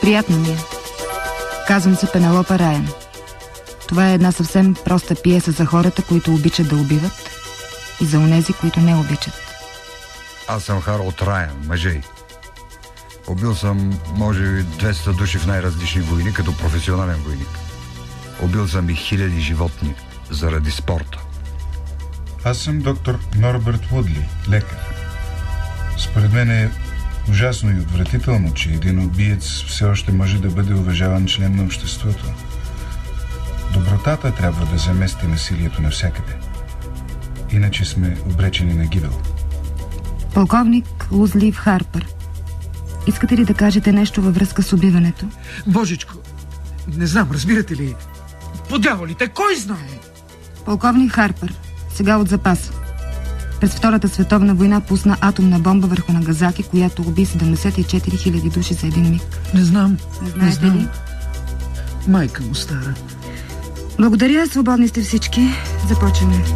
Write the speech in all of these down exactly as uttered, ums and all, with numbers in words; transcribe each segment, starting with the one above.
Приятно ми е. Казвам се Пенелопа Райан. Това е една съвсем проста пиеса за хората, които обичат да убиват, и за онези, които не обичат. Аз съм Харолд Райан, мъжей. Убил съм, може би, двеста души в най-различни войни, като професионален войник. Убил съм и хиляди животни заради спорта. Аз съм доктор Норберт Вудли, лекар. Според мен е ужасно и отвратително, че един убиец все още може да бъде уважаван член на обществото. Добротата трябва да замести насилието навсякъде. Иначе сме обречени на гибел. Полковник Лузлив Харпър, искате ли да кажете нещо във връзка с убиването? Божичко, не знам, разбирате ли? По дяволите, кой знае? Полковник Харпър, сега от запаса. През Втората световна война пусна атомна бомба върху Нагазаки, която уби седемдесет и четири хиляди души за един миг. Не знам. Не знаете не знам. ли? Майка му стара. Благодаря, свободни сте всички. Започваме.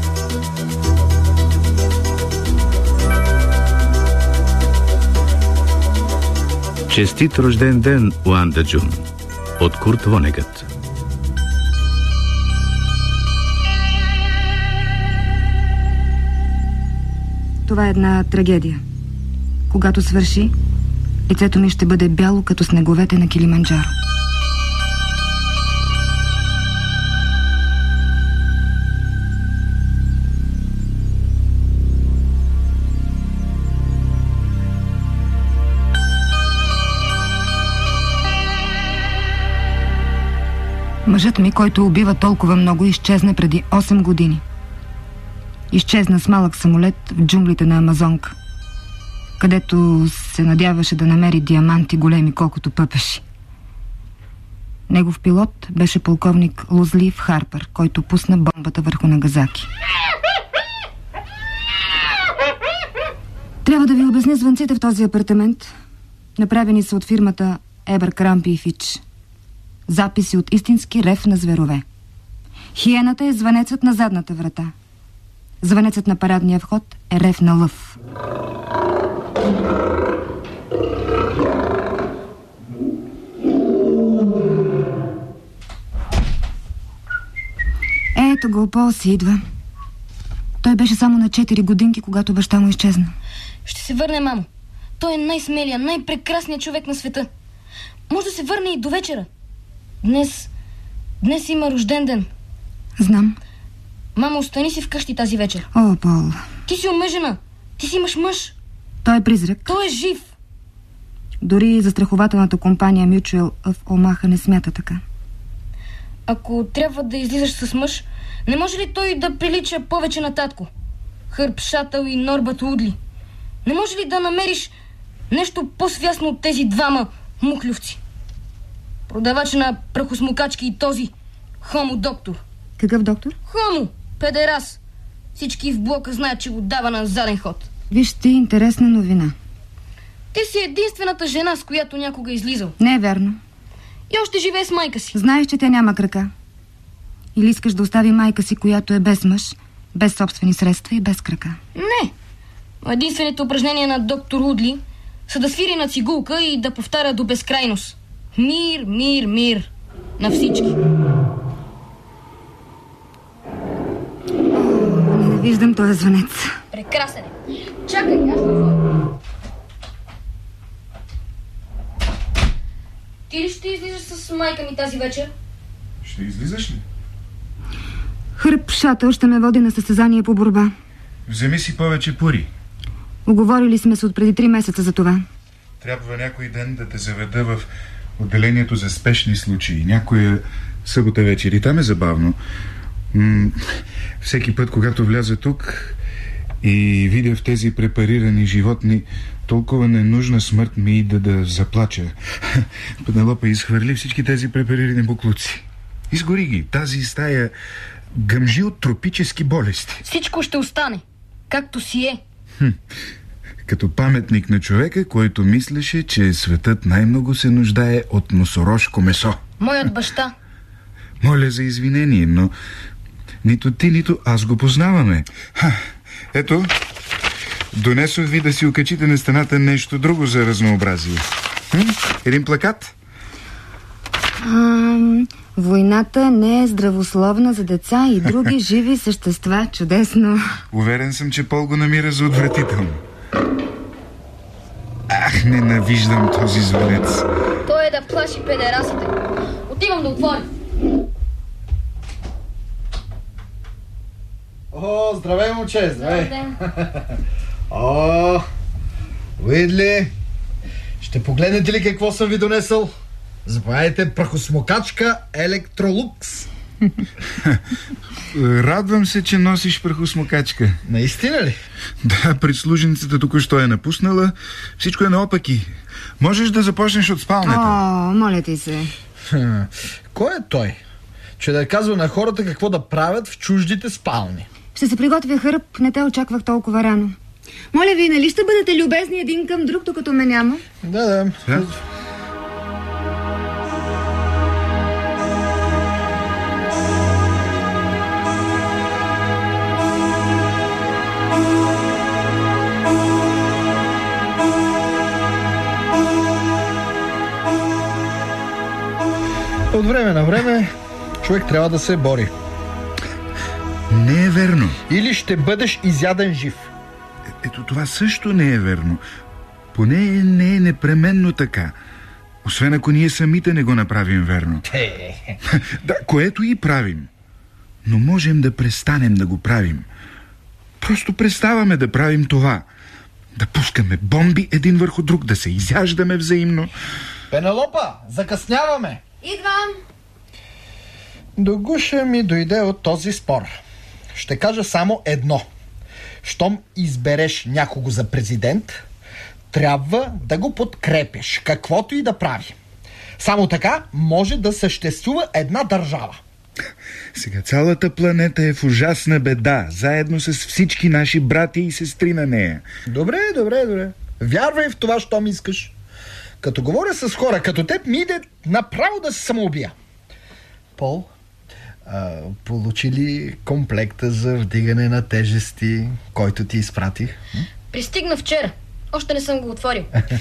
Честит рожден ден, Уанда Джун. От Курт Вонегът. Това е една трагедия. Когато свърши, лицето ми ще бъде бяло като снеговете на Килиманджаро. Мъжът ми, който убива толкова много, изчезна преди осем години. Изчезна с малък самолет в джунглите на Амазонка, където се надяваше да намери диаманти големи колкото пъпеши. Негов пилот беше полковник Лузлив Харпър, който пусна бомбата върху Нагазаки. Трябва да ви обясня звънците в този апартамент. Направени са от фирмата Ебър, Крампи и Фич. Записи от истински рев на зверове. Хиената е звънецът на задната врата. Звънецът на парадния вход е рев на лъв. Ето го, Пол си идва. Той беше само на четири годинки, когато баща му изчезна. Ще се върне, мамо. Той е най-смелия, най-прекрасният човек на света. Може да се върне и до вечера. Днес... Днес има рожден ден. Знам. Мамо, остани си вкъщи тази вечер. О, Пол. Ти си омъжена. Ти си имаш мъж. Той е призрак. Той е жив. Дори застрахователната компания Mutual в Омаха не смята така. Ако трябва да излизаш с мъж, не може ли той да прилича повече на татко? Хърб Шатъл и Норбърт Удли. Не може ли да намериш нещо по-свясно от тези двама мухлювци? Продавач на прахосмукачки и този хомо доктор. Какъв доктор? Хомо, педерас. Всички в блока знаят, че го дава на заден ход. Виж ти, интересна новина. Ти си единствената жена, с която някога е излизал. Не е вярно. И още живее с майка си. Знаеш, че тя няма крака. Или искаш да остави майка си, която е без мъж, без собствени средства и без крака? Не. Единствените упражнения на доктор Удли са да свири на цигулка и да повтаря до безкрайност: мир, мир, мир на всички. Не виждам този звънец. Прекрасен е. Чакай, аз да отворя. Ти ли ще излизаш с майка ми тази вечер? Ще излизаш ли? Хърб Шатъл ще ме води на състезание по борба. Вземи си повече пури. Уговорили сме се от преди три месеца за това. Трябва някой ден да те заведа в отделението за спешни случаи. Някоя събота вечер. И там е забавно. М- всеки път, когато вляза тук и видя в тези препарирани животни, толкова ненужна смърт ми ида да заплача. Пенелопа изхвърли всички тези препарирани буклуци. Изгори ги. Тази стая гъмжи от тропически болести. Всичко ще остане, както си е. Хм. Като паметник на човека, който мислеше, че светът най-много се нуждае от носорожко месо. Моят баща. Моля за извинение, но нито ти, нито аз го познаваме. Ха, ето, донесох ви да си окачите на стената нещо друго за разнообразие. Хм? Един плакат? А, войната не е здравословна за деца и други живи същества. Чудесно. Уверен съм, че Пол го намира за отвратително. Ах, ненавиждам този звънец. Той е да плаши педерасите. Отивам да отворя. О, здравей, момче, здравей. Добър ден. О, Уидли, ще погледнете ли какво съм ви донесъл? Заповядайте, прахосмокачка Електролукс. Радвам се, че носиш прахосмокачка. Наистина ли? Да, прислуженицата току-що е напуснала. Всичко е наопаки. Можеш да започнеш от спалнята. О, моля ти се. Хм, кой е той? Че да казва на хората какво да правят в чуждите спални. Ще се приготвя хърб, не те очаквах толкова рано. Моля ви, нали ще бъдете любезни един към друг, докато ме няма? Да, да. Да? От време на време човек трябва да се бори. Не е верно. Или ще бъдеш изяден жив. Ето това също не е верно. Поне не е непременно така. Освен ако ние самите не го направим верно. Да, което и правим. Но можем да престанем да го правим. Просто преставаме да правим това. Да пускаме бомби един върху друг, да се изяждаме взаимно. Пенелопа, закъсняваме! Идвам! До гуша ми дойде от този спор. Ще кажа само едно. Щом избереш някого за президент, трябва да го подкрепиш, каквото и да прави. Само така може да съществува една държава. Сега цялата планета е в ужасна беда, заедно с всички наши брати и сестри на нея. Добре, добре, добре. Вярвай в това, щом искаш. Като говоря с хора като теб, ми иде направо да се самоубия. Пол, а, получи ли комплекта за вдигане на тежести, който ти изпратих? Пристигна вчера. Още не съм го отворил.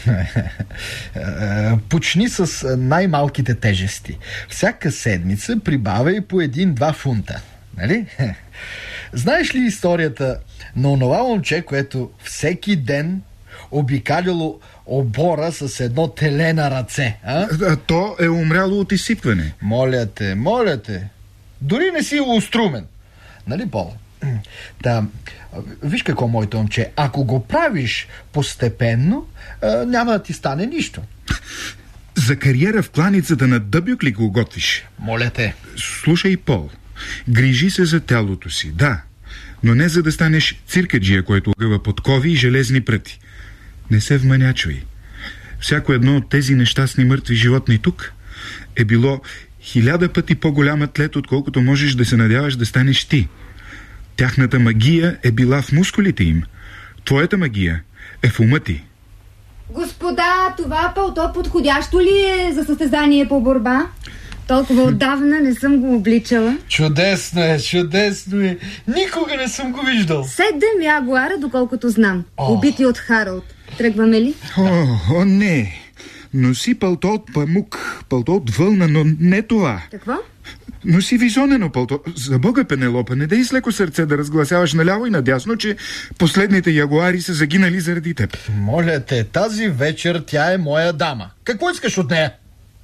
Почни с най-малките тежести. Всяка седмица прибавяй по един-два фунта. Нали? Знаеш ли историята на онова момче, което всеки ден обикаляло обора с едно теле на ръце? А? А то е умряло от изсипване. Моля те, моля те. Дори не си острумен. Нали, Пол? Да, виж какво, моето момче, ако го правиш постепенно, няма да ти стане нищо. За кариера в кланицата на Дъбюк ли го готвиш? Моля те. Слушай, Пол, грижи се за тялото си, да, но не за да станеш циркаджия, който огъва подкови и железни пръти. Не се вманячвай. Всяко едно от тези нещастни мъртви животни тук е било хиляда пъти по-голям атлет, отколкото можеш да се надяваш да станеш ти. Тяхната магия е била в мускулите им. Твоята магия е в ума ти. Господа, това пълто подходящо ли е за състезание по борба? Толкова отдавна не съм го обличала. Чудесно е, чудесно е. Никога не съм го виждал. Седем ягуара, доколкото знам. О. Убити от Харалд. Тръгваме ли? О, о, не. Носи пълто от памук, пълто от вълна, но не това. Какво? Носи визонено пълто. За Бога, Пенелопа, не дей с леко сърце да разгласяваш наляво и надясно, че последните ягуари са загинали заради теб. Моля те, тази вечер тя е моя дама. Какво искаш от нея?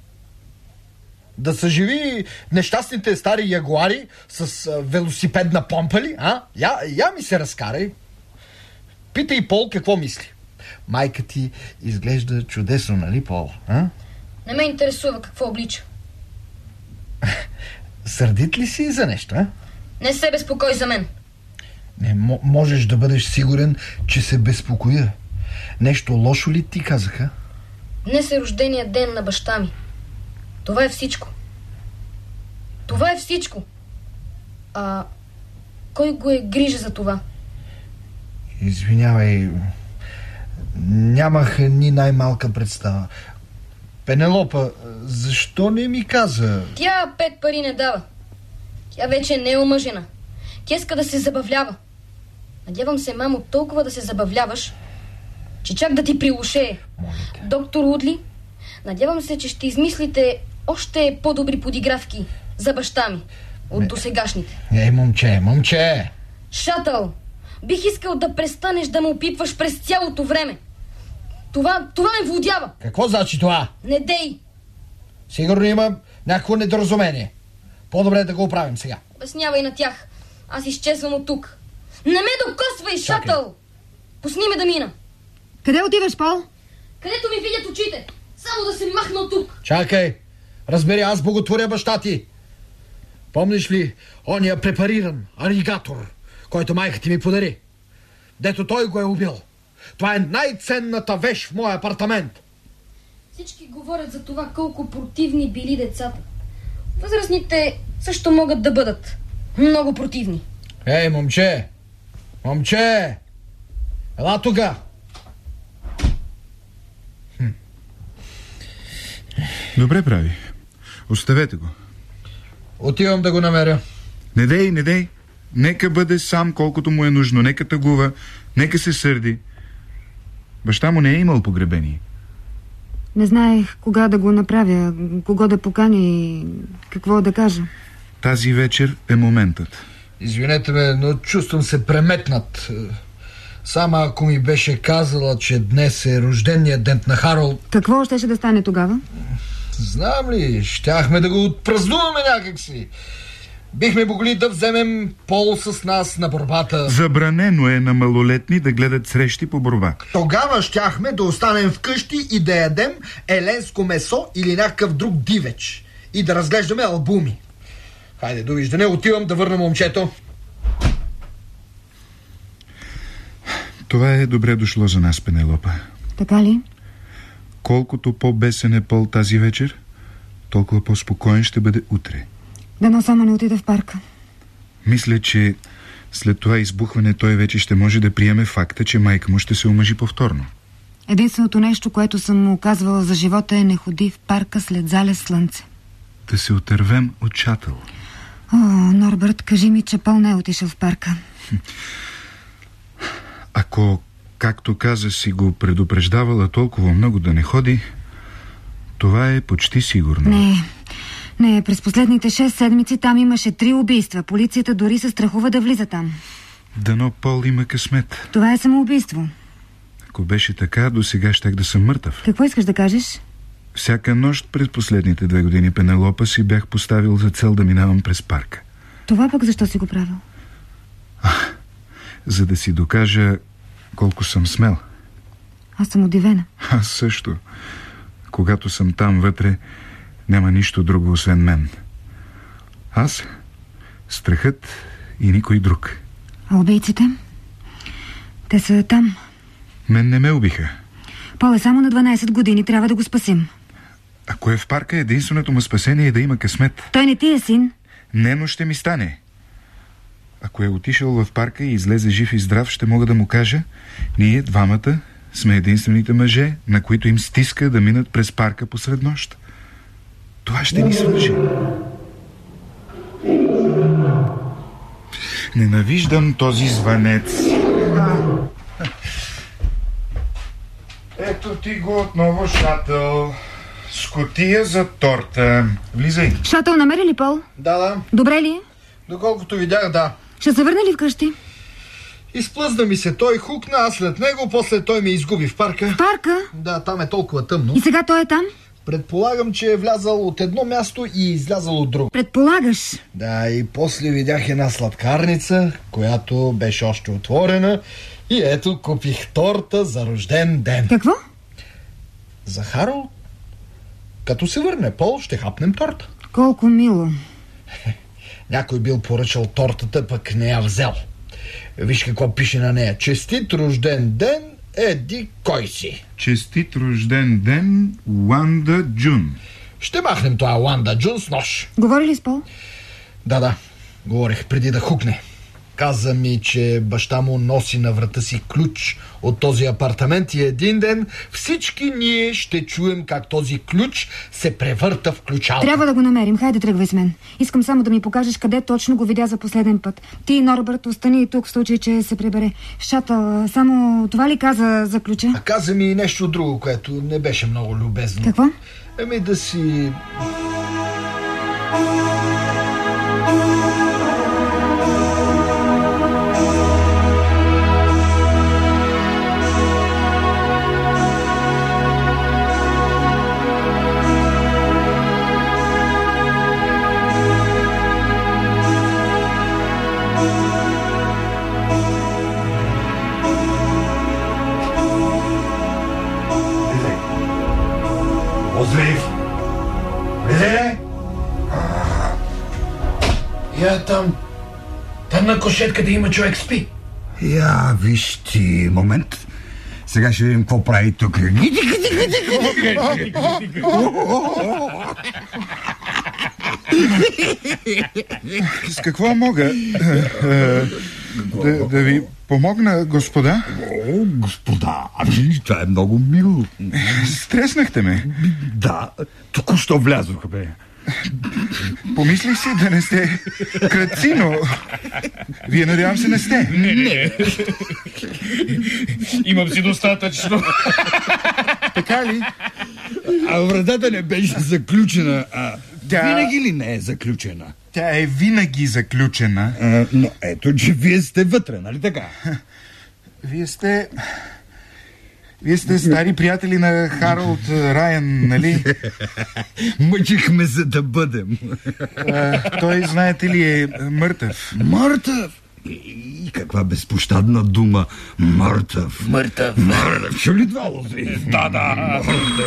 Да съживи нещастните стари ягуари с а, велосипедна помпа ли? А? Я, я ми се разкарай. Питай Пол какво мисли. Майка ти изглежда чудесно, нали, Пол? А? Не ме интересува какво облича. Сърдит ли си за нещо, а? Не се безпокой за мен. Не, м- можеш да бъдеш сигурен, че се безпокоя. Нещо лошо ли ти казаха? Днес е рождения ден на баща ми. Това е всичко. Това е всичко. А кой го е грижа за това? Извинявай, нямах ни най-малка представа. Пенелопа, защо не ми каза? Тя пет пари не дава. Тя вече не е омъжена. Тя иска да се забавлява. Надявам се, мамо, толкова да се забавляваш, че чак да ти прилушее. Доктор Удли, надявам се, че ще измислите още по-добри подигравки за баща ми от досегашните. Ей, момче, момче! Шатъл, бих искал да престанеш да ме опипваш през цялото време. Това, това ме водява. Какво значи това? Не дей! Сигурно има някакво недоразумение. По-добре е да го оправим сега. Обяснявай на тях. Аз изчезвам от тук. Не ме докосвай, Шатъл! Пусни ме да мина. Къде отиваш, Пол? Където ми видят очите. Само да се махна от тук. Чакай! Разбери, аз боготворя баща ти. Помниш ли ония препариран алигатор, който майка ти ми подари? Дето той го е убил. Това е най-ценната вещ в моя апартамент. Всички говорят за това колко противни били децата. Възрастните също могат да бъдат много противни. Ей, момче! Момче! Ела тука! Хм. Добре прави. Оставете го. Отивам да го намеря. Не дей, не дей. Нека бъде сам колкото му е нужно. Нека тъгува. Нека се сърди. Баща му не е имал погребение. Не знаех кога да го направя, кого да покани, какво да кажа. Тази вечер е моментът. Извинете ме, но чувствам се преметнат. Само ако ми беше казала, че днес е рожденият ден на Харолд... Какво щеше да стане тогава? Знам ли, щяхме да го отпразнуваме някакси. Бихме могли да вземем Пол с нас на борбата. Забранено е на малолетни да гледат срещи по борба. Тогава щяхме да останем вкъщи и да ядем еленско месо или някакъв друг дивеч. И да разглеждаме албуми. Хайде, довиждане, отивам да върна момчето. Това е добре дошло за нас, Пенелопа. Така ли? Колкото по-бесен е Пол тази вечер, толкова по-спокоен ще бъде утре. Дано само не отида в парка. Мисля, че след това избухване той вече ще може да приеме факта, че майка му ще се омъжи повторно. Единственото нещо, което съм му казвала за живота е: не ходи в парка след залез слънце. Да се отървем от Шатъл. О, Норбърт, кажи ми, че Пол не е отишъл в парка. Ако, както каза, си го предупреждавала толкова много да не ходи, това е почти сигурно. Не, не, през последните шест седмици там имаше три убийства. Полицията дори се страхува да влиза там. Дано Пол има късмет. Това е самоубийство. Ако беше така, до сега щях да съм мъртъв. Какво искаш да кажеш? Всяка нощ през последните две години, Пенелопа, си бях поставил за цел да минавам през парка. Това пък защо си го правил? А, за да си докажа колко съм смел. Аз съм удивена. Аз също. Когато съм там вътре, няма нищо друго освен мен. Аз, страхът и никой друг. А убийците? Те са там. Мен не ме убиха. Пол е само на дванайсет години, трябва да го спасим. Ако е в парка, единственото му спасение е да има късмет. Той не ти е син. Не, но ще ми стане. Ако е отишъл в парка и излезе жив и здрав, ще мога да му кажа: ние двамата сме единствените мъже, на които им стиска да минат през парка посред нощ. Това ще ни свържи. Ненавиждам този звънец. Ето ти го отново, Шатъл. С кутия за торта. Влизай. Шатъл, намери ли Пол? Да, да. Добре ли? Доколкото видях, да. Ще се върне ли вкъщи? Изплъзна ми се, той хукна, аз след него, после той ме изгуби в парка. В парка? Да, там е толкова тъмно. И сега той е там? Предполагам, че е влязал от едно място и излязал от друго. Предполагаш? Да, и после видях една сладкарница, която беше още отворена, и ето купих торта за рожден ден. Какво? За Харолд? Като се върне Пол, ще хапнем торта. Колко мило. Някой бил поръчал тортата, пък не я взел. Виж какво пише на нея: честит рожден ден, еди кой си. Честит рожден ден, Уанда Джун. Ще махнем това Уанда Джун с нож. Говори ли с Пол? Да, да, говорих преди да хукне. Каза ми, че баща му носи на врата си ключ от този апартамент и един ден всички ние ще чуем как този ключ се превърта в ключалка. Трябва да го намерим. Хайде, тръгвай с мен. Искам само да ми покажеш къде точно го видя за последен път. Ти, Норбърт, остани и тук в случай, че се прибере. Шатъл, само това ли каза за ключа? А каза ми и нещо друго, което не беше много любезно. Какво? Еми да си... Я там. Там на кошетката има човек спи. Я, виж ти, момент. Сега ще видим какво прави тук. С какво мога да, да ви помогна, господа? О, господа, ами това е много мило. Стреснахте ме. Да, току-що влязох, бе. Помислих си да не сте крадци, но вие, надявам се, не сте. Не. Имам си достатъчно. Така ли? А вратата не беше заключена. А Тя... винаги ли не е заключена? Тя е винаги заключена. А, но ето, че вие сте вътре, нали така? Вие сте... Вие сте стари приятели на Харолд Райан, нали? Мъчихме се да бъдем. А, той, знаете ли, е мъртъв. Мъртъв? И каква безпощадна дума. Мъртъв. Мъртъв. Мъртъв. Чу ли това, Лози? Да, да.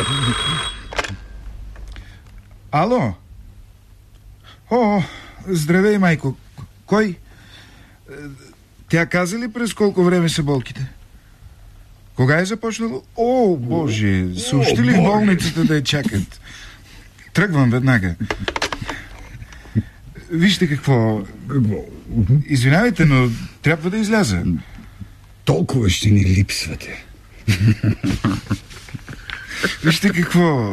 Ало? О, здравей, майко. Кой? Тя каза ли през колко време са болките? Кога е започнало? О, Боже! Съобщи ли в болницата да я чакат? Тръгвам веднага. Вижте какво... Извинявайте, но трябва да изляза. Толкова ще ни липсвате. Вижте какво...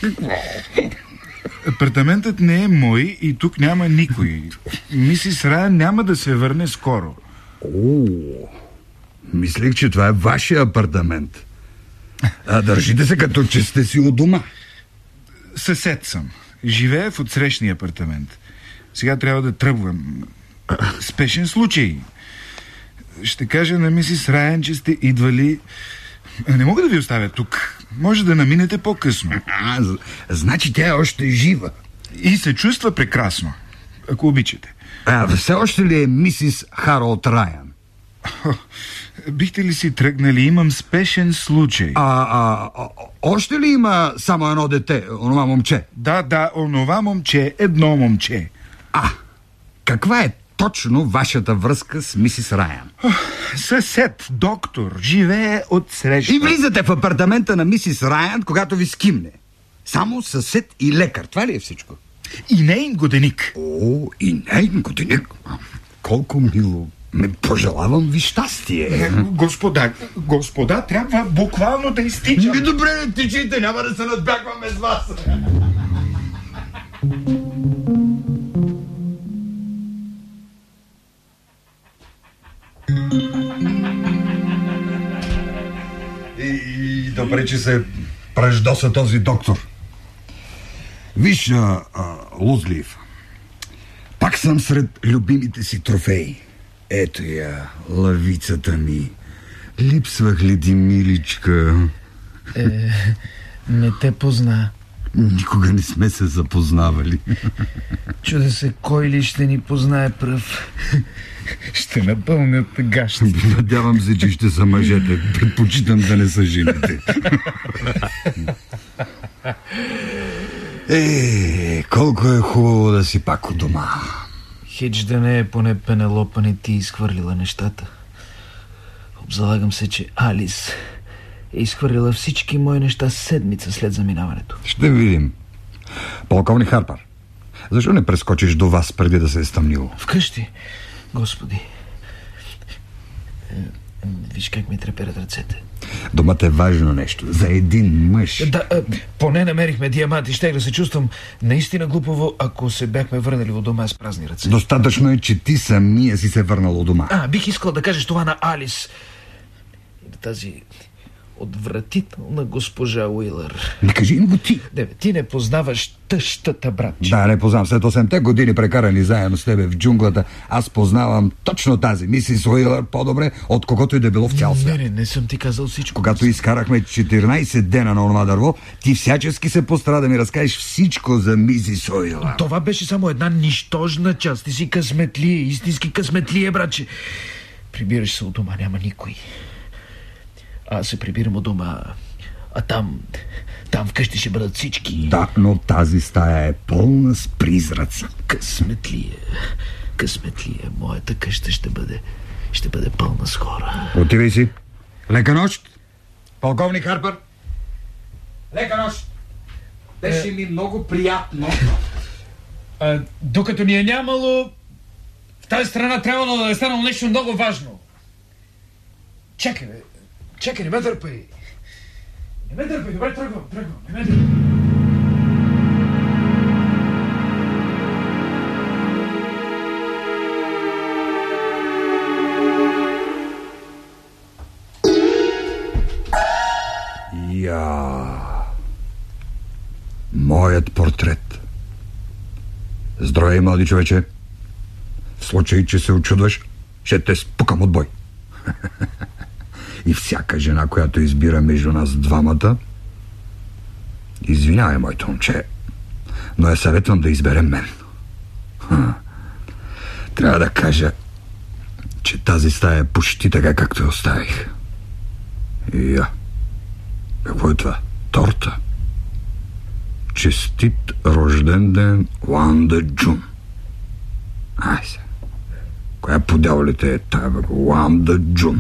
Апартаментът не е мой и тук няма никой. Мисис Райан няма да се върне скоро. О, мислех, че това е вашия апартамент. А държите се като че сте си у дома. Съсед съм. Живея в отсрещния апартамент. Сега трябва да тръгвам. Спешен случай. Ще кажа на мисис Райан, че сте идвали... Не мога да ви оставя тук. Може да наминете по-късно. А, значи тя е още жива. И се чувства прекрасно. Ако обичате. А все още ли е мисис Харолд Райан? Бихте ли си тръгнали? Имам спешен случай. А, а, а още ли има само едно дете, онова момче? Да, да, онова момче, едно момче. А, каква е точно вашата връзка с мисис Райан? Съсед, доктор, живее от среща. И влизате в апартамента на мисис Райан, когато ви скимне. Само съсед и лекар. Това ли е всичко? И нейн годеник. О, и нейн годеник. Колко мило. Ме пожелавам ви щастие. Господа, господа, трябва буквално да изтичам. Ми добре, не тичайте, няма да се надбягваме с вас. И, и добре, че се преждоса този доктор. Виж, а, а, Лузлиев, пак съм сред любимите си трофеи. Ето я, лавицата ми. Липсвах ли ти, миличка? Е, не те позна. Никога не сме се запознавали. Чуда се кой ли ще ни познае пръв. Ще напълнят гащи. Надявам се, че ще са мъжете. Предпочитам да не са жените. Е, колко е хубаво да си пак у дома. Хич да не е, поне Пенелопа не ти изхвърлила нещата. Обзалагам се, че Алис е изхвърлила всички мои неща седмица след заминаването. Ще видим. Полковник Харпър, защо не прескочиш до вас преди да се е стъмнило? Вкъщи, господи. Виж как ми треперят ръцете. Домът е важно нещо. За един мъж. Да, а, поне намерихме диаманти. Щех да се чувствам наистина глупово, ако се бяхме върнали у дома с празни ръце. Достатъчно е, че ти самия си се върнал у дома. А, бих искал да кажеш това на Алис. И на тази отвратителна госпожа Уилър. Не кажи им го ти. Не, ти не познаваш тъщата, братче. Да, не познавам. След осемте години прекарани заедно с тебе в джунглата, аз познавам точно тази мисис Уилър по-добре, от когото и да било в цял свят. Не, не, не съм ти казал всичко. Когато изкарахме четиринайсет дена на онова дърво, ти всячески се постара да ми разкажеш всичко за мисис Уилър. Това беше само една нищожна част. Ти си късметлие, истински късметлие, братче. Прибираш се от дома, няма никой. Аз се прибирам от дома, а там, там вкъщи ще бъдат всички. Да, но тази стая е пълна с призраци. Късметлие. късметлия. Моята къща ще бъде, ще бъде пълна с хора. Отивай си. Лека нощ. Полковник Харпър. Лека нощ. Беше ми много приятно. А, докато ни е нямало, в тази страна трябвало да е станало нещо много важно. Чакай, бе. Чакай, не ме дърпай. Не ме дърпай, добре, тръгвам, тръгвам, не ме дърпай. Я... Моят портрет. Здравей, млади човече. В случай, че се очудваш, ще те спукам от бой. И всяка жена, която избира между нас двамата, извинявай, моето момче, но я съветвам да избере мен. Ха. Трябва да кажа, че тази стая е почти така, както я оставих. И я. Какво е това? Торта? Честит рожден ден, Уанда Джун. Ай се. Коя по дяволите е тая, бе? Уанда Джун.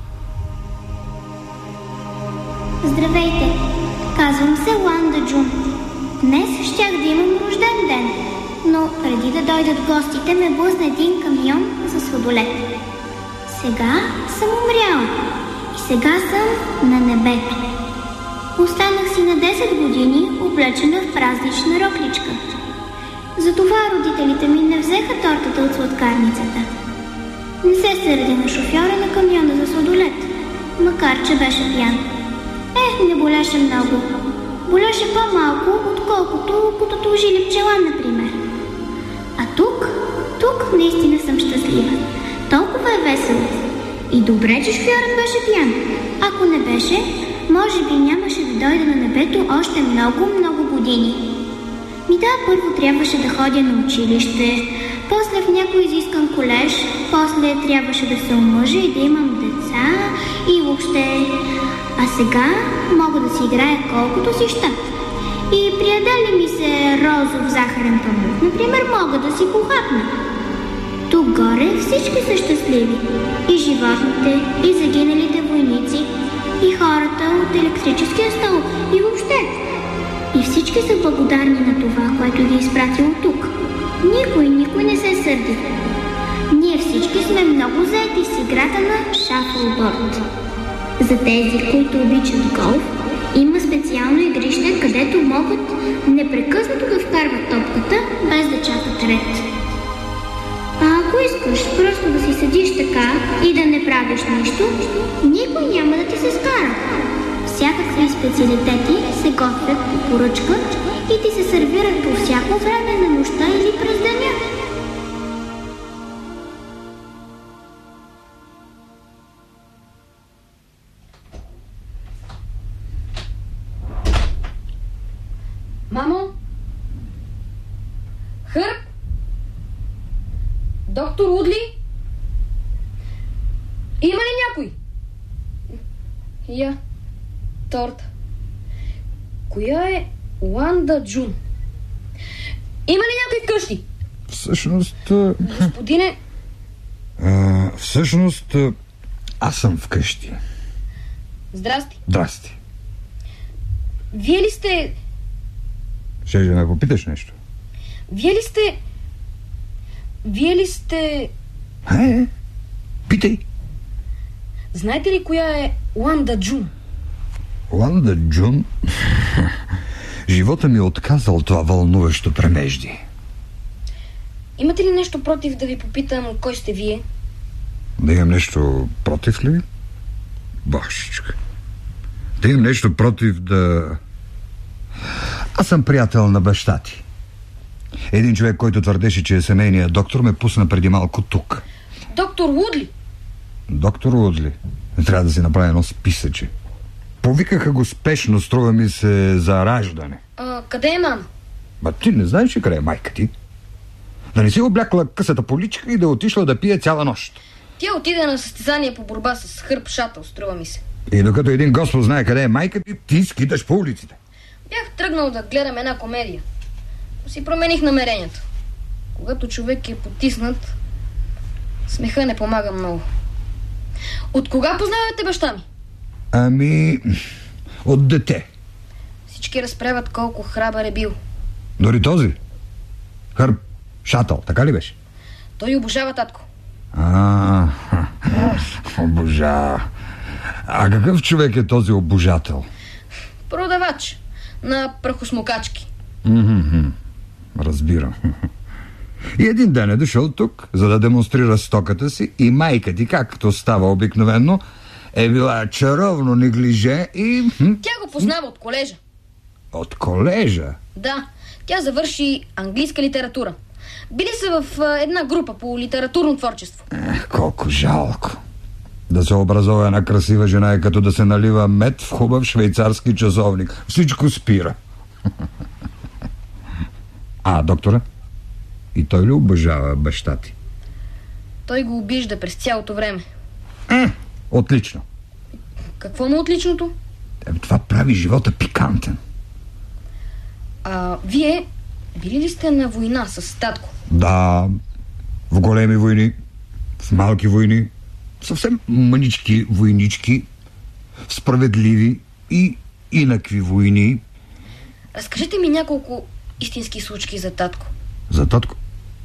Здравейте! Казвам се Уанда Джун. Днес щях да имам рожден ден, но преди да дойдат гостите ме блъсна един камион за сладолет. Сега съм умряла и сега съм на небето. Останах си на десет години облечена в празнична рокличка. Затова родителите ми не взеха тортата от сладкарницата. Не се сърди на шофьора на камиона за сладолет, макар че беше пиян. Е, не болеше много. Болеше по-малко, отколкото потото жили пчела, например. А тук, тук наистина съм щастлива. Толкова е весело. И добре, че шофьорът беше пиян. Ако не беше, може би нямаше да дойда на небето още много, много години. Ми да, първо трябваше да ходя на училище, после в някой изискан колеж, после трябваше да се омъжа и да имам деца и въобще... А сега мога да си играя колкото си щат. И приядали ми се розов захарен памук, например, мога да си похапна. Тук горе всички са щастливи. И животните, и загиналите войници, и хората от електрическия стол, и въобще. И всички са благодарни на това, което ги е изпратило тук. Никой, никой не се сърди. Ние всички сме много заети с играта на шафълборд. За тези, които обичат голф, има специално игрище, където могат непрекъснато да вкарват топката, без да чакат ред. А ако искаш просто да си седиш така и да не правиш нищо, никой няма да ти се скара. Всякакви специалитети се готвят по поръчка и ти се сервират по всяко време на нощта или през деня. Мамо? Хърб? Доктор Удли? Има ли някой? Я. Торта. Коя е Уанда Джун? Има ли някой вкъщи? Всъщност... Господине... А, всъщност... Аз съм вкъщи. Здрасти. Здрасти. Вие ли сте... Ще ли ме попиташ нещо? Вие ли сте... Вие ли сте... Е, питай. Знаете ли коя е Уанда Джун? Уанда Джун? Живота ми е отказал това вълнуващо премеждие. Имате ли нещо против да ви попитам кой сте вие? Да имам нещо против ли? Божичка. Да имам нещо против да... Аз съм приятел на баща ти. Един човек, който твърдеше, че е семейният доктор, ме пусна преди малко тук. Доктор Удли? Доктор Удли. Трябва да си направя едно списъче. Повикаха го спешно, струва ми се, за раждане. А, къде е мама? Ма ти не знаеш ли къде е майка ти? Да не си облякла късата поличка и да отишла да пие цяла нощ. Тя отиде на състезание по борба с Хърб Шатъл, струва ми се. И докато един господ знае къде е майка ти, ти скиташ по улиците. Бях тръгнал да гледам една комедия. Си промених намерението. Когато човек е потиснат, Смеха не помага много. От кога познавате баща ми? Ами, от дете. Всички разправят колко храбър е бил. Дори този? Хърб Шатъл, така ли беше? Той обожава татко. А, обожава. А какъв човек е този обожател? Продавач на прахосмокачки. Mm-hmm. Разбирам. И един ден е дошъл тук, за да демонстрира стоката си, и майка ти, както става обикновено, е била чаровно неглиже и... Тя го познава от колежа. От колежа? Да, тя завърши английска литература. Били са в а, една група по литературно творчество. Ех, колко жалко. Да се образува една красива жена е като да се налива мед в хубав швейцарски часовник. Всичко спира. А, доктора? И той ли обожава баща ти? Той го обижда през цялото време. Е, отлично. Какво на отличното? Е, това прави живота пикантен. А вие били ли сте на война с татко? Да, в големи войни, в малки войни, съвсем мънички войнички, в справедливи и инакви войни. Разкажете ми няколко истински случки за татко. За татко?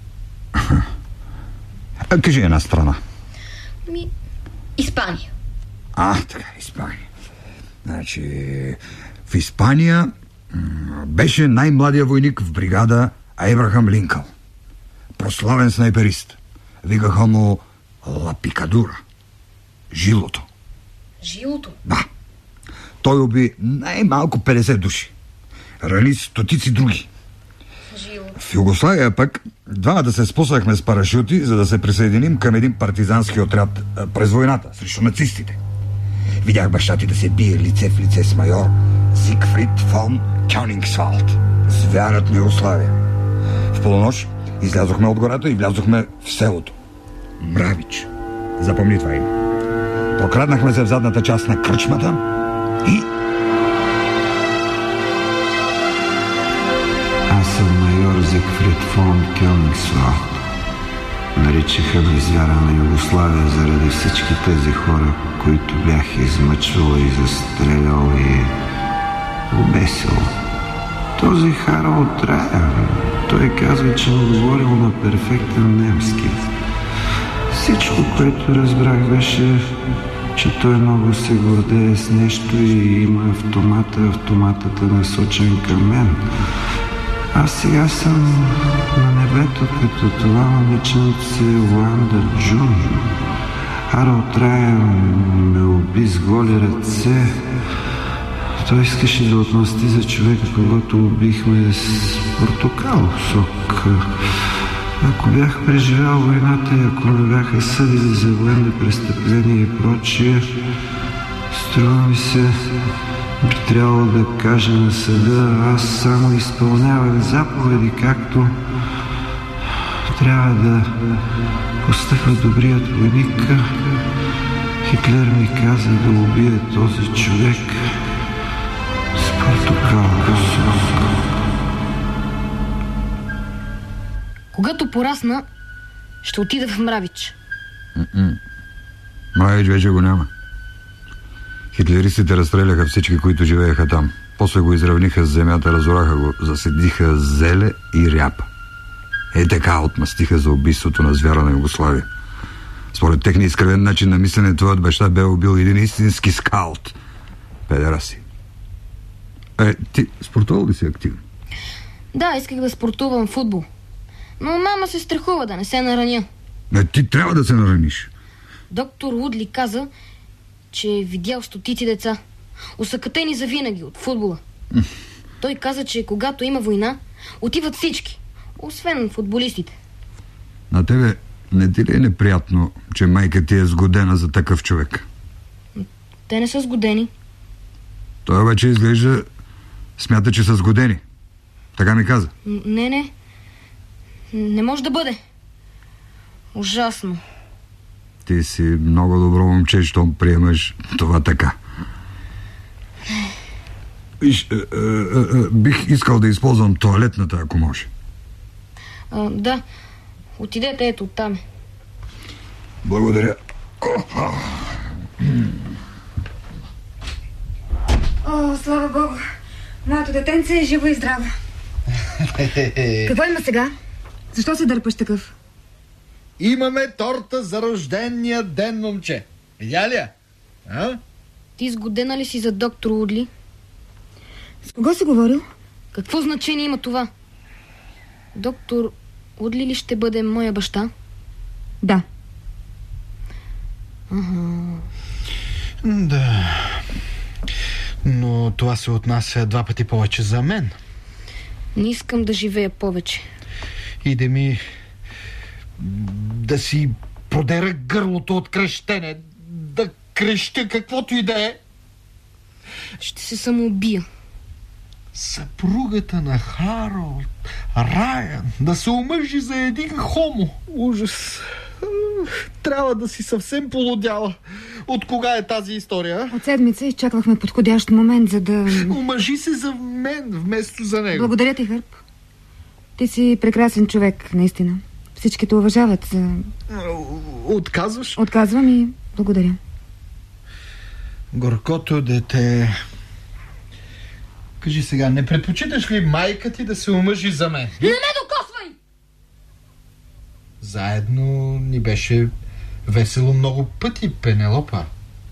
А, кажи една страна. Ми, Испания. А, така, Испания. Значи, в Испания м- беше най-младия войник в бригада Ейбрахам Линкъл. Прославен снайперист. Викаха му Ла Пикадура. Жилото. Жилото? Да. Той уби най-малко петдесет души. Рани стотици други. Жило. В Югославия пък двамата се спуснахме с парашути, за да се присъединим към един партизански отряд а, през войната срещу нацистите. Видях баща ти да се бие лице в лице с майор Зигфрид фон Кьонингсвалд, звярат на Югославия. В полунощ излязохме от гората и влязохме в селото Мравич. Запомни това име. Прокраднахме се в задната част на кръчмата и... Аз съм майор Зигфрид фон Кьонингсвалд. Наричаха ме звяра на Югославия заради всички тези хора, които бях измъчвал и застрелял и обесил. Този Харалд Райан, той казва, че му говорил на перфектен немски. Всичко, което разбрах, беше, че той много се гордее с нещо и има автомата, автоматата насочен към мен. Аз сега съм на небето, като това момиченце Уанда Джун. Харалд Райан ме уби с голи ръце. Той искаше да отмъсти за човека, когато убихме с портокалов сок. Ако бях преживял войната и ако ме бяха съдили за военни престъпления и прочие, струва ми се, би трябвало да кажа на съда, аз само изпълнявах заповеди, както трябва да постъпва добрият войник. Хитлер ми каза да убие този човек с портокалов сок. Когато порасна, ще отида в Мравич. Мравич вече го няма. Хитлеристите разстреляха всички, които живееха там. После го изравниха с земята, разораха го, заседиха зеле и ряпа. Е така отмъстиха за убийството на звяра на Югославия. Според техния изкривен начин на мислене, твоят баща бе убил един истински скаут. Педераси. Е, ти спортувал ли си активно? Да, исках да спортувам футбол. Но мама се страхува да не се нараня. Не, ти трябва да се нараниш. Доктор Удли каза, че е видял стотици деца, усъкатени завинаги от футбола. Той каза, че когато има война, отиват всички, освен футболистите. На тебе не ти ли е неприятно, че майка ти е сгодена за такъв човек? Те не са сгодени. Той обаче изглежда смята, че са сгодени. Така ми каза. Не, не. Не може да бъде. Ужасно. Ти си много добро момче, щом приемаш това така. Виж, е, е, е, бих искал да използвам тоалетната, ако може. А, да. Отидете ето там. Благодаря. О, слава Богу. Моето детенце е живо и здраво. Какво има сега? Защо се дърпаш такъв? Имаме торта за рождения ден, момче. Видя ли я? А? Ти сгодена ли си за доктор Удли? С кого си говорил? Какво значение има това? Доктор Удли ли ще бъде моя баща? Да. Ага. Да. Но това се отнася два пъти повече за мен. Не искам да живея повече. И да ми... да си продера гърлото от крещене. Да крещя каквото и да е. Ще се самоубия. Съпругата на Харолд, Райан, да се омъжи за един хомо. Ужас. Трябва да си съвсем полудяла. От кога е тази история? От седмица изчаквахме подходящ момент, за да... Омъжи се за мен, вместо за него. Благодаря ти, Хърб. Ти си прекрасен човек, наистина. Всички те уважават за... Отказваш? Отказвам и благодаря. Горкото дете... Кажи сега, не предпочиташ ли майка ти да се омъжи за мен? Не ме докосвай! Заедно ни беше весело много пъти, Пенелопа.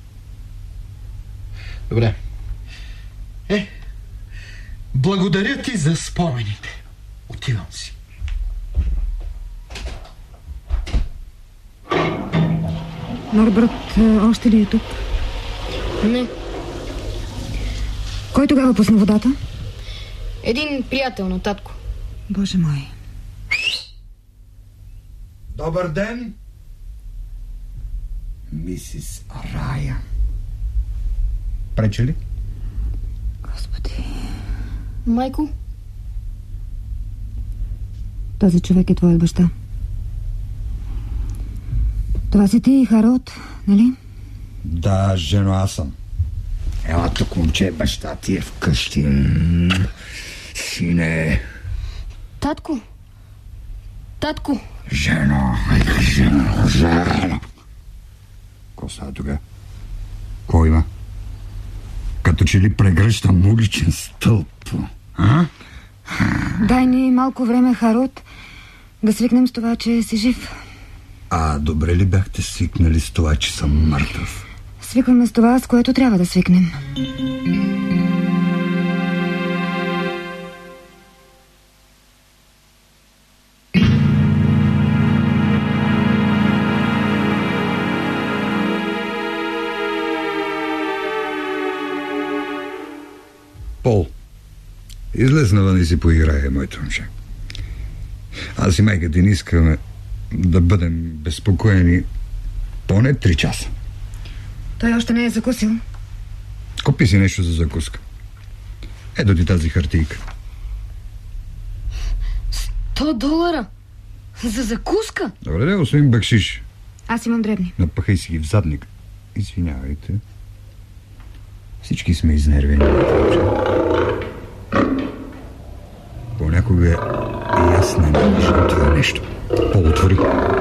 Добре. Е, благодаря ти за спомените. Отивам си. Норбърт още ли е тук? Не. Кой тогава пусна водата? Един приятел на татко. Боже мой. Добър ден, мисис Рая. Прече ли? Господи. Майко? Този човек е твой баща. Това си ти, Харолд, нали? Да, жено, аз съм. Ела тук, момче, баща ти е вкъщи. Сине. Татко? Татко? Жено, жено, жено. Ко става тук? Кой има? Като че ли прегръщам уличен стълб. А? Дай ни малко време, Харолд, да свикнем с това, че си жив. А добре ли бяхте свикнали с това, че съм мъртъв? Свикваме с това, с което трябва да свикнем. Пол, излез навън и си поиграе, моето момче. Аз и майка ти не искаме да бъдем безпокоени поне три часа. Той още не е закусил. Купи си нещо за закуска. Ето ти тази хартийка. Сто долара? За закуска? Добре, да, освен бакшиш. Аз имам дребни. Напъхай си ги в задник. Извинявайте. Всички сме изнервени. Понякога и аз не можем това нещо. По-отвори.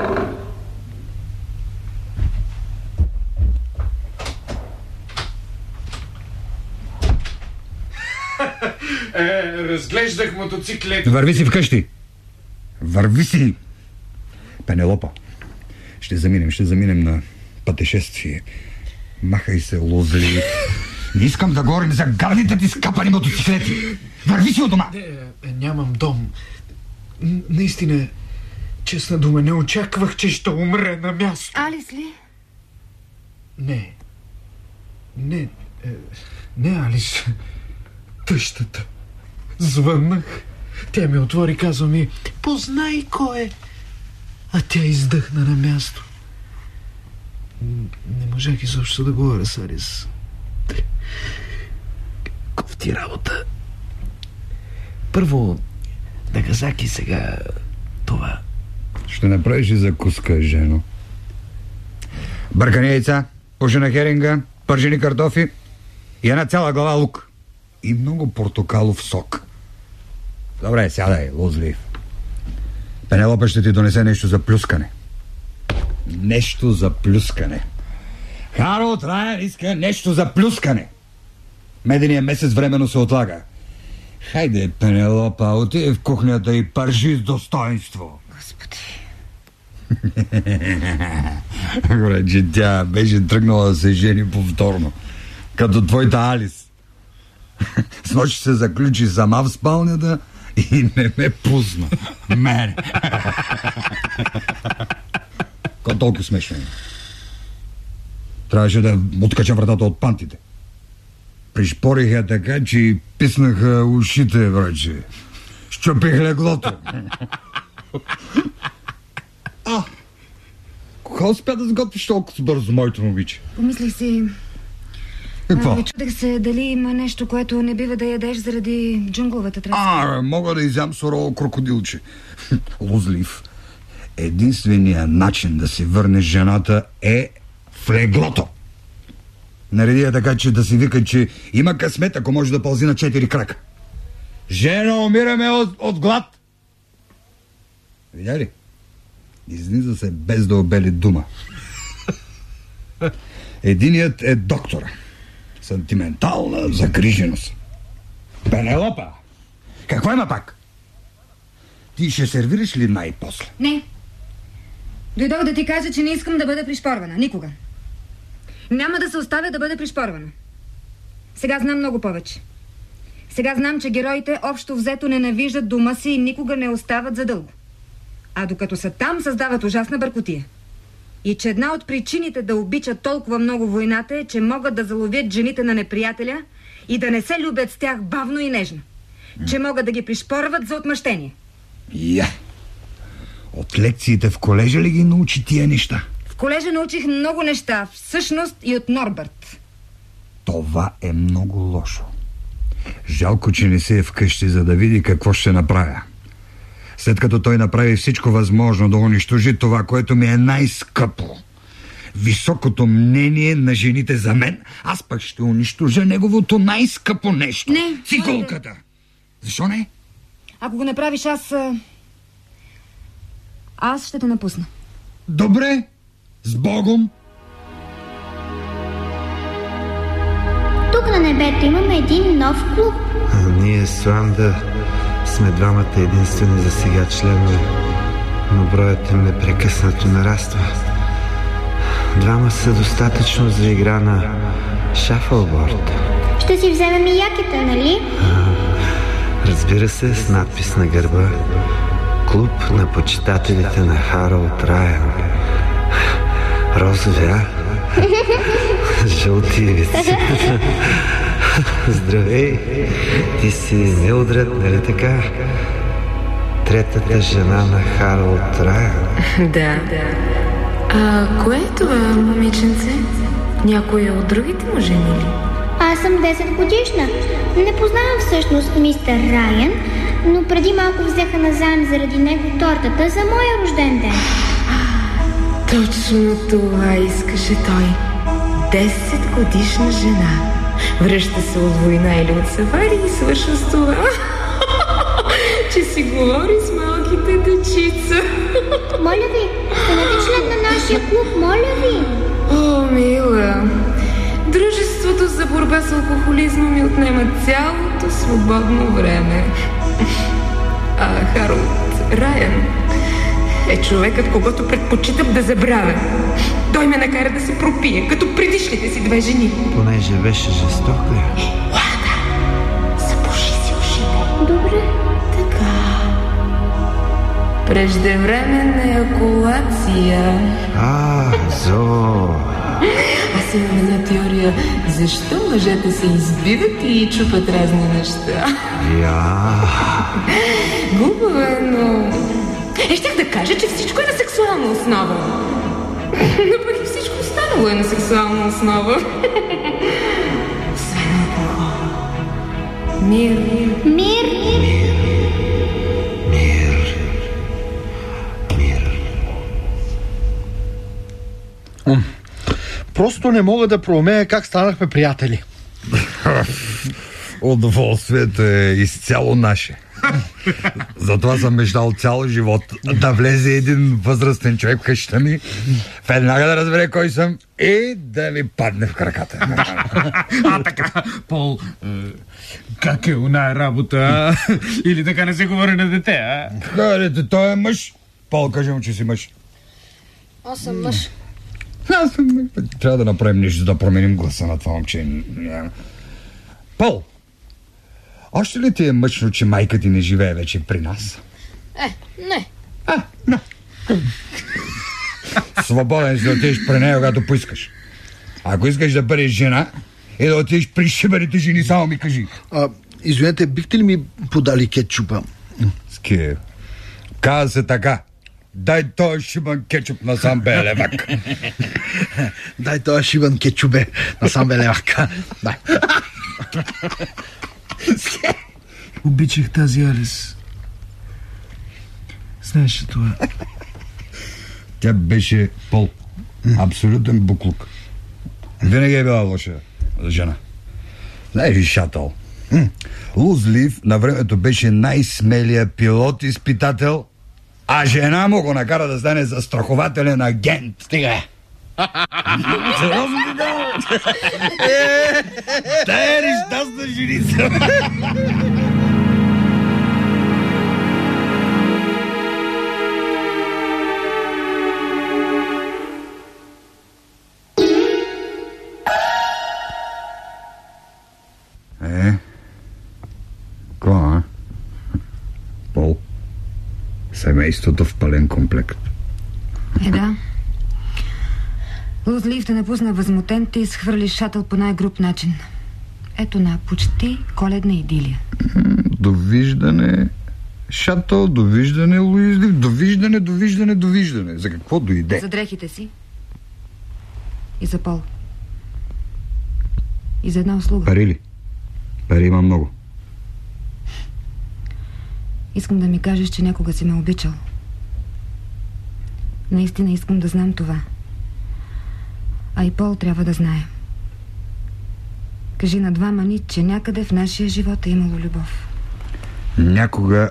Е, разглеждах мотоциклет. Върви си вкъщи. Върви си. Пенелопа. Ще заминем, ще заминем на пътешествие. Махай се, лозли. Не искам да говорим за гадните ти скапани мотоциклети. Върви си от дома. Не, нямам дом. Н- наистина, честна дума, не очаквах, че ще умре на място. Алис ли? Не. Не. Е, не, Алис. Тъщата. Звъннах. Тя ми отвори, казва ми: познай кой е. А тя издъхна на място. Не можах изобщо да говоря с Алис. Кофти работа. Първо Нагасаки, сега това. Ще направиш и закуска, жено. Бъркани яйца, пушена херинга, пържени картофи и една цяла глава лук. И много портокалов сок. Добре, сядай, лозлив. Пенелопа ще ти донесе нещо за плюскане. Нещо за плюскане. Харолд Райан иска нещо за плюскане. Медения месец временно се отлага. Хайде, Пенелопа, отиде в кухнята и пържи с достоинство. Господи. Горе, че тя беше тръгнала да се жени повторно. Като твоята Алис. С нощи се заключи сама в спалнята и не ме пусна. Мене. Какво толкова смешно? Трябваше да откача вратата от пантите. Пришпориха така, че писнаха ушите, враче. Щупих леглото. А, кога успя да сготвиш толкова бързо, моето момиче? Помислих си... Какво? Чудех се дали има нещо, което не бива да ядеш заради джунгловата треска. А, мога да изям сурово крокодилче. Лузлив. Единственият начин да си върнеш жената е в леглото. Нареди я така, че да си вика, че има късмет, ако може да пълзи на четири крака. Жена, умираме от, от глад. Видя ли? Излиза се без да обели дума. Единият е доктора. Сантиментална загриженост. Пенелопа, какво има пак? Ти ще сервираш ли най-после? Не. Дойдох да ти кажа, че не искам да бъда пришпорвана. Никога. Няма да се оставя да бъда пришпорвана. Сега знам много повече. Сега знам, че героите общо взето ненавиждат дома си и никога не остават задълго. А докато са там, създават ужасна бъркотия. И че една от причините да обичат толкова много войната е, че могат да заловят жените на неприятеля и да не се любят с тях бавно и нежно. Че могат да ги пришпорват за отмъщение. Я! От лекциите в колежа ли ги научи тия неща? В колежа научих много неща, всъщност и от Норбърт. Това е много лошо. Жалко, че не се е вкъщи, за да види какво ще направя. След като той направи всичко възможно да унищожи това, което ми е най-скъпо, високото мнение на жените за мен, аз пък ще унищожа неговото най-скъпо нещо. Не. Цигулката. Защо не? Ако го направиш, аз... Аз ще те напусна. Добре. С Богом. Тук на небето имаме един нов клуб. А ние с Уанда сме двамата единствени за сега членове, но броят им непрекъснато нараства. Двама са достатъчно за игра на шафълборд. Ще си вземем и якета, нали? А, разбира се, с надпис на гърба: Клуб на почитателите на Харолд Райан. Розовия, жълти ивици. Здравей, ти си Милдред, нали така? Третата жена на Харолд Райан. Да. А кое е това, момиченце? Някоя от другите му жени ли? Аз съм десет годишна. Не познавам всъщност мистер Райан, но преди малко взеха назаем заради него тортата за моя рожден ден. Точно това искаше той. Десет годишна жена. Връща се от война или от сафари и свършва с това, че си говори с малките дечица. Моля ви, станете член на нашия клуб, моля ви. О, мила, дружеството за борба с алкохолизма ми отнема цялото свободно време. А Харолд Райан е човекът, когото предпочитам да забравя. Той ме накара да се пропие, като предишните си две жени. Понеже беше жестока. Лада, запуши си ушите. Добре. Така. Преждевременна еякулация. А, зо. Аз имам една теория. Защо мъжете се избиват и чупат разни неща? Я. Глупаво е, но... Е, щях да кажа, че всичко е на сексуална основа. Но пък и всичко останало е на сексуална основа. Освен алкохол. Мир. Мир. Мир. Мир. М- Просто не мога да проумея как станахме приятели. Удоволствието е изцяло наше. Затова съм мечтал цял живот да влезе един възрастен човек в къщата ми, веднага да разбере кой съм и да ми падне в краката. А така, Пол, е, как е оная работа, а? Или така не се говори на дете, а? Хайде, той е мъж. Пол, кажи му, че си мъж. Аз съм мъж. Аз съм мъж. Трябва да направим нещо, да променим гласа на това момче. Пол, още ли ти е мъчно, че майка ти не живее вече при нас? Е, не. А, не. Свободен си да отидеш при нея, когато поискаш. Ако искаш да бъдеш жена и да отидеш при шибарите жени, само ми кажи. А, извинете, бихте ли ми подали кетчупа? Ски, каза се така. Дай този шибан кетчуп на сам бе левак. Дай този шибан кетчупе на сам бе левак. Дай. Обичах тази Алис. Знаеш ли това? Тя беше Пол. Абсолютен буклук. Винаги е била лоша жена. Знаеш ли, Шатъл? Лузлив на времето беше най-смелия пилот-изпитател, а жена му го накара да стане застрахователен агент. Стига е. Сериозно ти дава? Тая е нещастна женица. Е, ко, а? Пол, семейството в пълен комплект. Е, да. Лузлив те напусна възмутен и изхвърли Шатъл по най-груб начин. Ето на почти коледна идилия. Довиждане, Шатъл, довиждане, Луизлив, довиждане, довиждане, довиждане. За какво дойде? За дрехите си. И за Пол. И за една услуга. Пари ли? Пари има много. Искам да ми кажеш, че някога си ме обичал. Наистина искам да знам това. А и Пол трябва да знае. Кажи на двама ни, че някъде в нашия живот е имало любов. Някога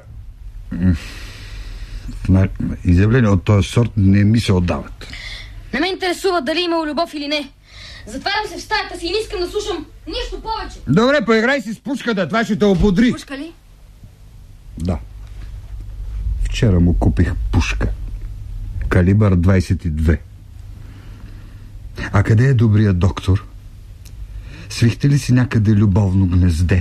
изявления от този сорт не ми се отдават. Не ме интересува дали имало любов или не. Затварям се в стаята си и не искам да слушам нищо повече. Добре, поиграй си с пушката, това ще те ободри. Пушка ли? Да. Вчера му купих пушка. Калибър двайсет и две. А къде е добрият доктор? Свихте ли си някъде любовно гнезде?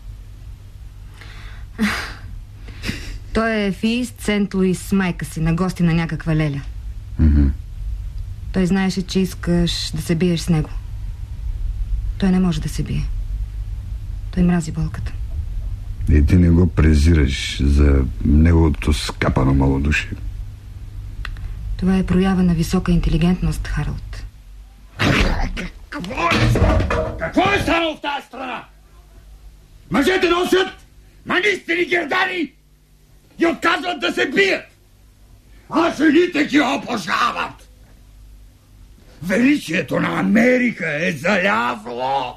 Той е в Ист Сент Луис с майка си, на гости на някаква леля. Mm-hmm. Той знаеше, че искаш да се биеш с него. Той не може да се бие. Той мрази болката. И ти не го презираш за неговото скапано малодушие. Това е проява на висока интелигентност, Харалд. Какво е? Какво е станало в тази страна? Мъжете носят манистини гердани и отказват да се бият. А жените ги обожават. Величието на Америка е залязло.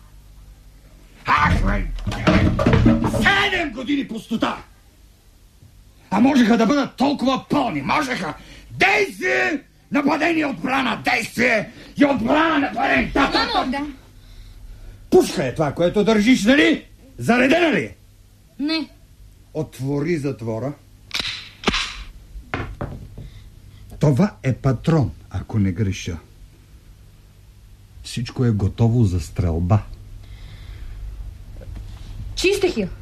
Ах, бе! Седем години пустота. А можеха да бъдат толкова пълни. Можеха. Действие, нападение, отбрана. Действие и отбрана, нападение. Да, да, да. Пушка е това, което държиш, нали? Заредена ли? Не. Отвори затвора. Това е патрон, ако не греша. Всичко е готово за стрелба. Чистех я.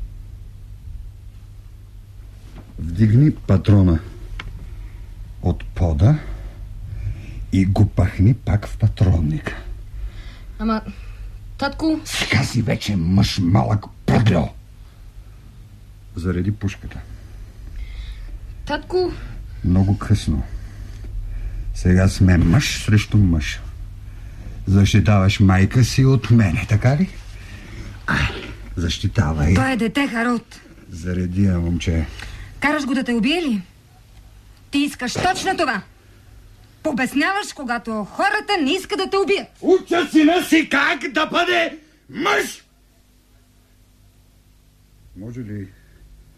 Вдигни патрона от пода и го пахни пак в патронника. Ама, татко... Сега си вече мъж малък подло. Зареди пушката. Татко... Много късно. Сега сме мъж срещу мъж. Защитаваш майка си от мене, така ли? Ай, защитавай. Той е дете, Харалд. Зареди я, момче. Караш го да те убие ли? Ти искаш точно това. Побесняваш, когато хората не искат да те убият. Уча сина си как да бъде мъж! Може ли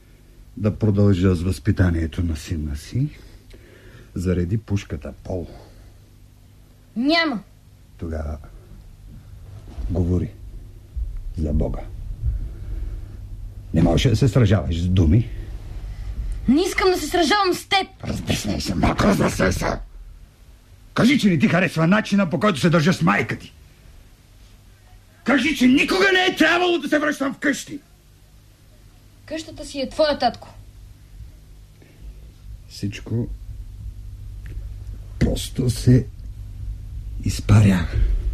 да продължа с възпитанието на сина си, зареди пушката, Пол. Няма. Тогава говори за Бога. Не можеш да се сражаваш с думи. Не искам да се сражавам с теб. Разбесней се, малко разбесней се. Кажи, че не ти харесва начина, по който се държа с майка ти. Кажи, че никога не е трябвало да се връщам вкъщи. Къщата си е твоя, татко. Всичко просто се изпаря.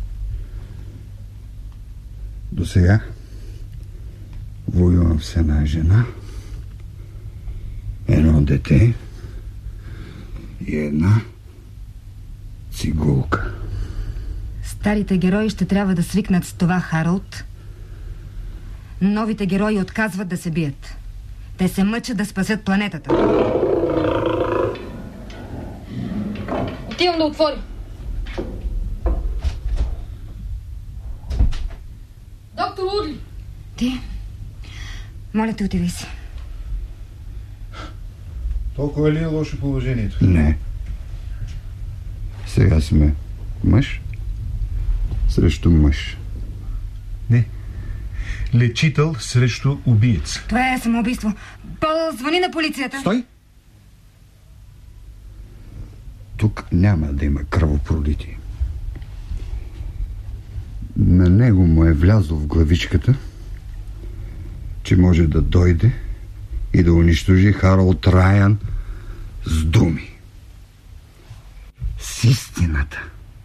До сега воювам с една жена, едно дете и една цигулка. Старите герои ще трябва да свикнат с това, Харолд. Новите герои отказват да се бият. Те се мъчат да спасят планетата. Отивам да отворя. Доктор Удли! Ти? Моля те, отидай си. Толкова ли е лошо положението? Не. Сега сме мъж срещу мъж. Не. Лечител срещу убиец. Това е самоубийство. Пол, звъни на полицията. Стой! Тук няма да има кръвопролитие. На него му е влязло в главичката, че може да дойде и да унищожи Харолд Райан с думи. С истината.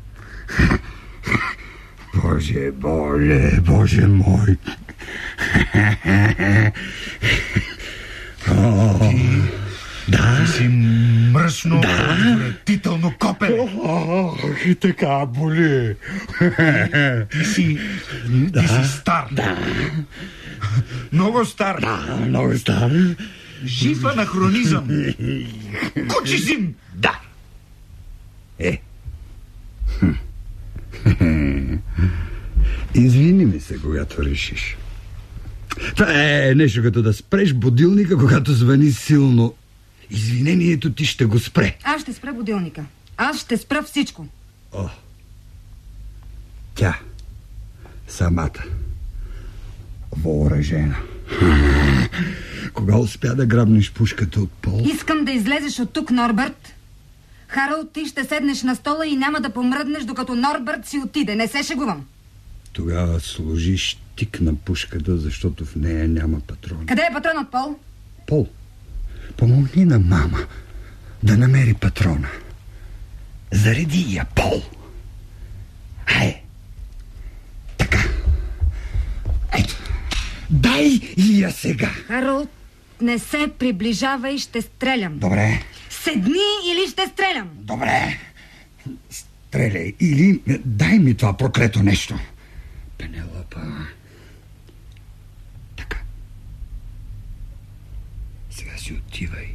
Боже, Боже, Боже мой. О, да. Ти си мръсно, да. отвратително копе. Ох, и така боли. Ти си, да. ти си стар. Да. Много стар. Да, много стар. Жив анахронизъм. Кучизим. Да. Е. Извини ми се, когато решиш. Това е нещо като да спреш будилника, когато звъни силно. Извинението ти ще го спре. Аз ще спра будилника. Аз ще спра всичко. О. Тя. Самата. Въоръжена. Кога успя да грабнеш пушката от Пол? Искам да излезеш от тук, Норбърт. Харолд, ти ще седнеш на стола и няма да помръднеш, докато Норбърт си отиде. Не се шегувам. Тогава сложи щик на пушката, защото в нея няма патрон. Къде е патронът, Пол? Пол, помогни на мама да намери патрона. Зареди я, Пол. Ай, така. Ето, дай я сега. Харолд, не се приближавай, ще стрелям. Добре. Седни или ще стрелям. Добре. Стреляй или дай ми това проклето нещо. Пенелопа. Така. Сега си отивай.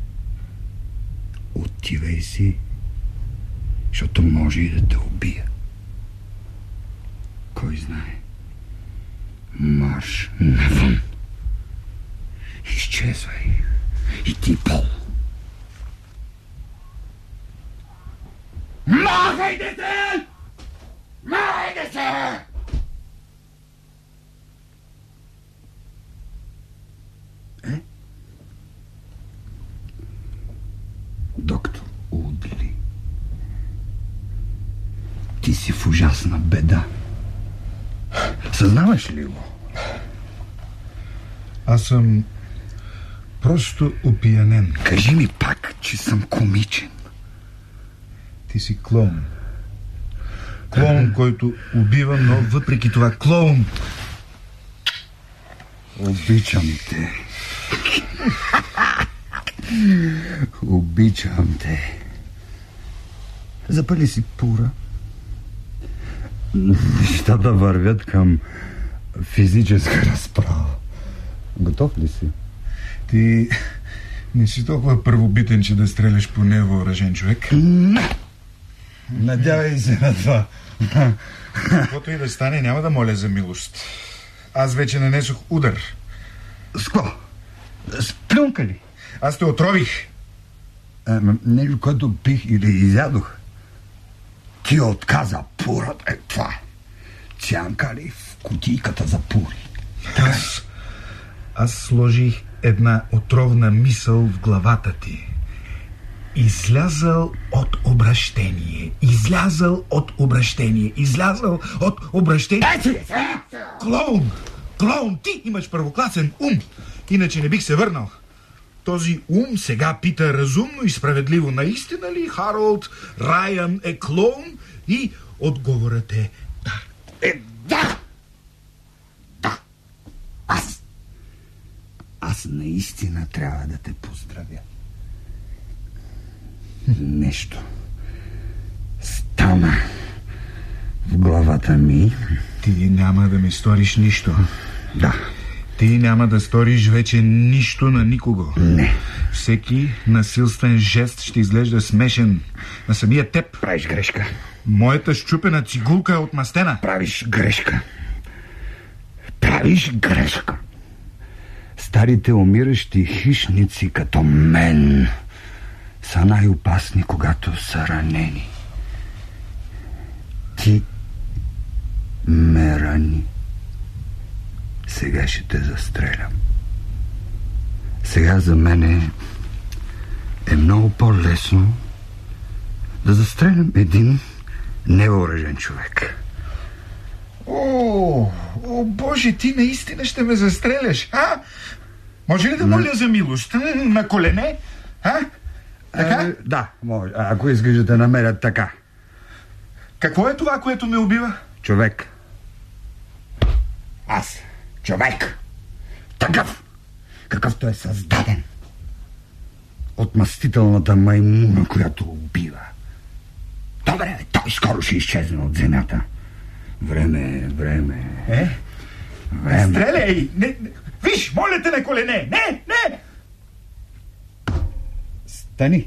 Отивай си, защото може и да те убия. Кой знае? Марш навън. Изчезвай. И ти, Пол. Махайте се! Махайте се! Е? Доктор Удли, ти си в ужасна беда. Съзнаваш ли го? Аз съм просто опиянен. Кажи ми пак, че съм комичен. Ти си клоун. Клоун, който убива, но въпреки това клоун. Обичам те. Обичам те. Запали си пура. Нещата вървят към физическа разправа. Готов ли си? Ти не си толкова първобитен, че да стреляш по невъоръжен човек. Надявай се на това. Каквото и да стане, няма да моля за милост. Аз вече нанесох удар. С какво? Сплюнкали. Аз те отрових. А, нещо, което пих или изядох. Ти отказа пурата. Е, това е. Цянка ли в кутийката за пури? Аз, аз сложих една отровна мисъл в главата ти. Излязъл от обращение. Излязъл от обращение. Излязъл от обращение. Клоун! Клоун! Ти имаш първокласен ум. Иначе не бих се върнал. Този ум сега пита разумно и справедливо. Наистина ли Харолд Райан е клоун? И отговорът е да. Е, да! Да! Аз! Аз наистина трябва да те поздравя. Нещо стана в главата ми. Ти няма да ми сториш нищо. Да. Ти няма да сториш вече нищо на никого. Не. Всеки насилствен жест ще изглежда смешен на самия теб. Правиш грешка. Моята счупена цигулка е отмастена. Правиш грешка. Правиш грешка. Старите умиращи хищници като мен са най-опасни, когато са ранени. Ти ме рани. Сега ще те застрелям. Сега за мене е много по-лесно да застрелям един невъоръжен човек. О, о, Боже, ти наистина ще ме застреляш, а? Може ли да моля за милост? На колене? А? Така? Е, да, може. Ако искаш да те намерят така. Какво е това, което ме убива? Човек. Аз. Човек. Такъв. Какъвто е създаден. От мъстителната маймуна, която убива. Добре, той скоро ще изчезне от земята. Време, време. Е? Време. Стреляй! Не, не. Виж, моля те на колене! Не, не! Стани.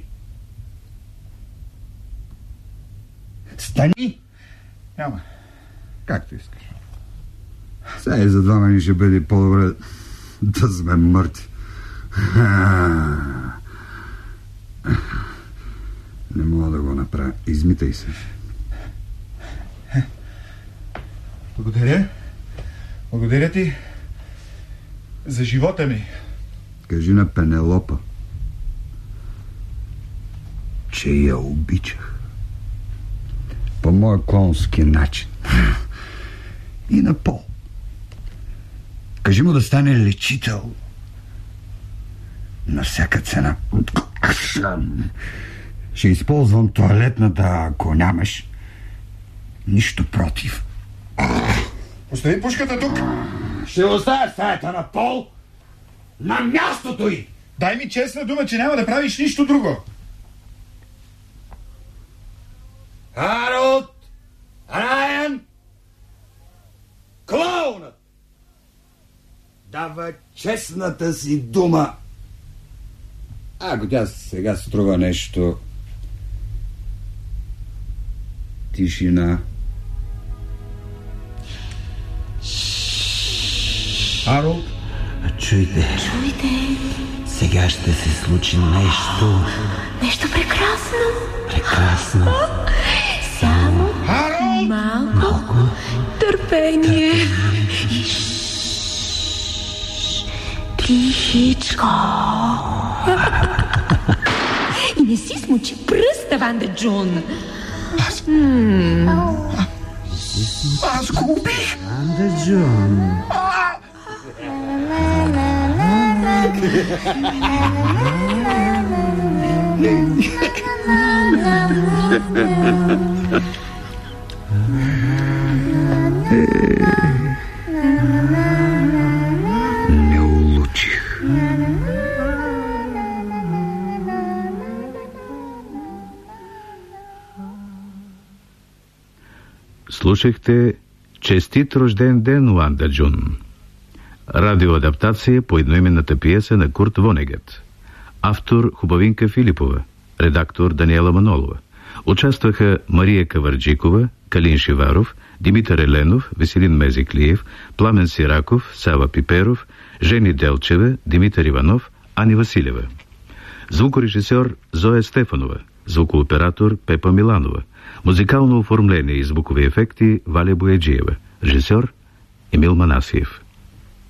Стани! Няма. Както искаш. Сега и за двама ни ще бъде по-добре да сме мъртви. Не мога да го направя. Измитай се. Благодаря. Благодаря ти за живота ми. Кажи на Пенелопа, че я обичах. По моя клоунски начин. И на Пол. Кажи му да стане лечител. На всяка цена. Ще използвам тоалетната, ако нямаш нищо против. Остави пушката тук. Ще оставя стаята на Пол на мястото й. Дай ми честна дума, че няма да правиш нищо друго. Харолд Райан, клоунът, дава честната си дума. Ако тя сега струва нещо, тишина. Харолд? Чуйте. Чуйте. Сега ще се случи нещо. Нещо прекрасно. Прекрасно. Само Харолд! малко, малко. Търпение. И тихичко. И не си смучи пръста, Ванда Джун. Аз... Аз го убих. Ванда Джун. Не улучих. Слушахте "Честит рожден ден, Ванда Джун", радиоадаптация по едноименната пиеса на Курт Вонегът. Автор Хубавинка Филипова, редактор Даниела Манолова. Участваха Мария Каварджикова, Калин Шиваров, Димитър Еленов, Веселин Мезиклиев, Пламен Сираков, Сава Пиперов, Жени Делчева, Димитър Иванов, Ани Василева. Звукорежисьор Зоя Стефанова. Звукооператор Пепа Миланова. Музикално оформление и звукови ефекти Валя Бояджиева. Режисьор Емил Манасиев.